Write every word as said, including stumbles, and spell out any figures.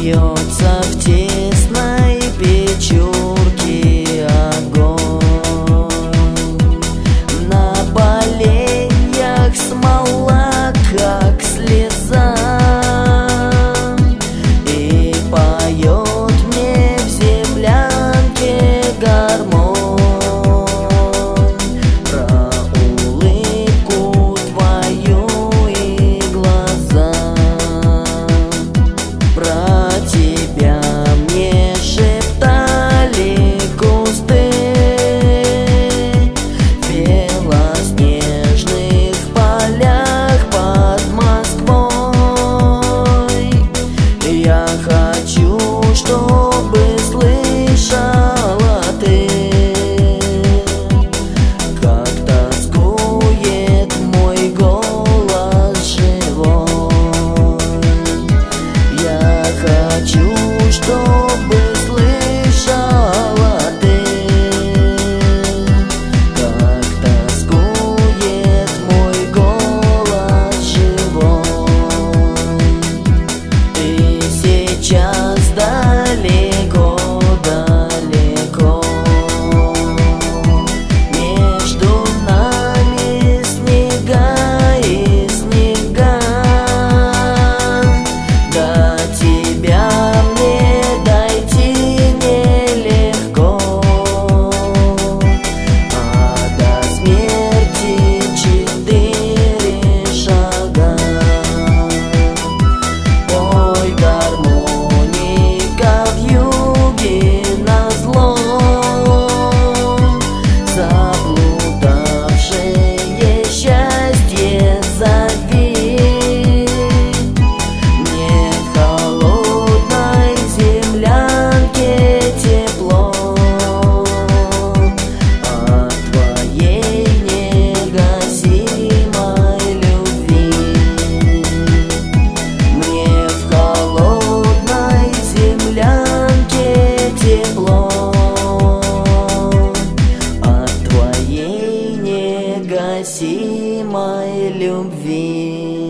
бьется в тесной печурке огонь. На поленьях смола, как слеза, и поет мне в землянке гармонь про улыбку твою и глаза. Про тебя мне шептали кусты в белоснежных полях под Москвой. Я хочу, чтобы слышала ты, как тоскует мой голос живой. Я хочу, чтобы слышала ты, как тоскует мой голос живой. Ты сейчас далеко-далеко, между нами снега и снега. До тебя мне дойти нелегко, а до смерти четыре шага. Пой, гармоника, вьюги назло, заблудавшее счастье зови. Мне в холодной землянке тепло от твоей негасимой любви. Мне в холодной землянке тепло от твоей негасимой любви.